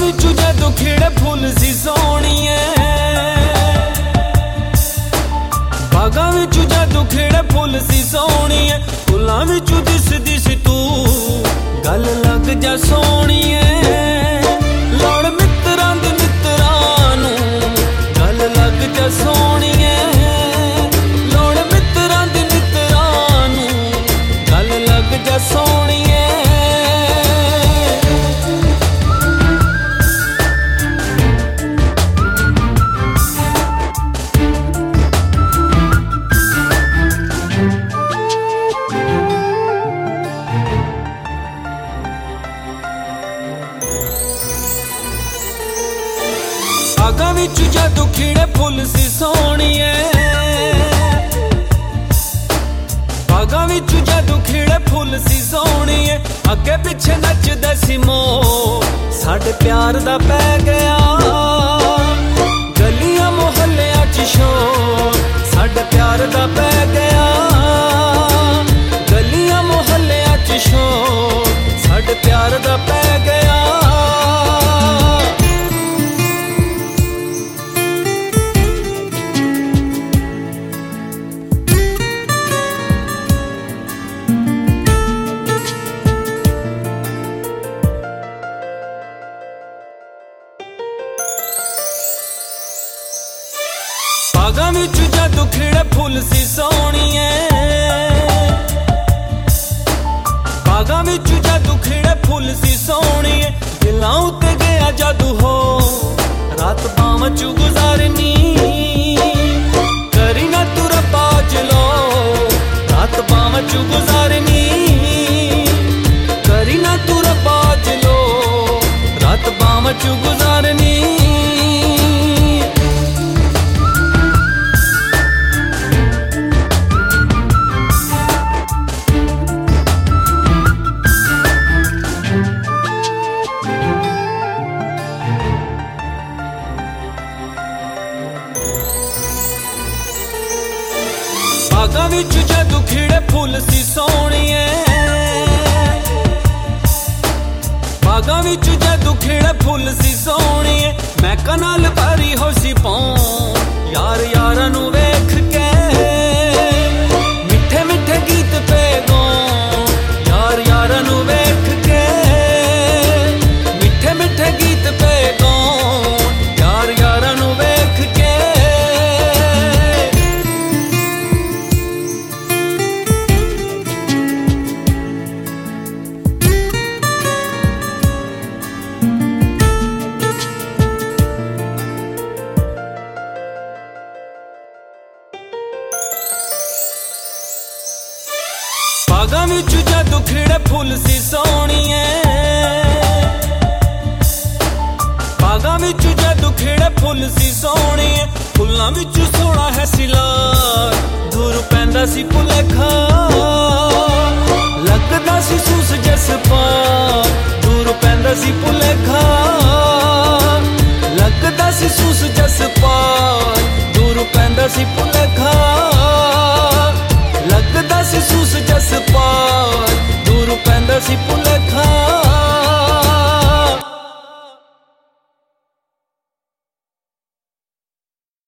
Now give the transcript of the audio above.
विचू जदों खिड़े फुल सी सोहणीए, बागां विचू जदों खिड़े फुल सी सोहणीए, फुल्लां विचू दिसदी सी तू गल लग जा सोहणीए। लड़ मित्रां दे मित्रां नूं गल लग जा सोहणीए, लड़ मित्रां दे मित्रां नूं गल लग जा सोहणीए। बागां विचू जदों खिड़े फुल सी सोहणीए, बागां विचू जदों खिड़े फुल सी सोहणीए, अगे पिछे नचदा सी मोर साडे प्यार दा पै गया। गलियां मोहल्लियां च शोर साडे प्यार दा पै गया, गलियां मोहल्लियां च शोर साडे प्यार दा पै गया। बागां विचू जदों खिड़े फुल सी सोहणीए, बागां विचू जदों खिड़े फुल सी सोहणीए, दिलां उत्ते गया जादू हो रात बावां चू गुजारनी। करी ना तू रब्बा जलो रात बावां चू गुजारनी, करी ना तू रब्बा जलो रात बावां चू गुजारनी। बागां विचू जदों खिड़े फुल सी सोहणीए, बागां विचू जदों खिड़े फुल सी सोहणीए, महकां नाल भरी हो सी पौं यार यारां नूं वेख के। मिठे मिठे गीत पे गाऊं यार यारां नूं वेख के, मिठे मिठे गीत पे गाऊं यार यारां नूं वेख के। बागां विचू जदों खिड़े फुल सी सोहणीए, बागां विचू जदों खिड़े फुल सी सोहणीए, फुल्लां विचू सोहणा है सिलार दूर पैंदा सी भुलेखा। लगदा सी सूस जस पार दूर पैंदा सी भुलेखा, लगदा सी सूस जस पार दूर पैंदा सी भुलेखा।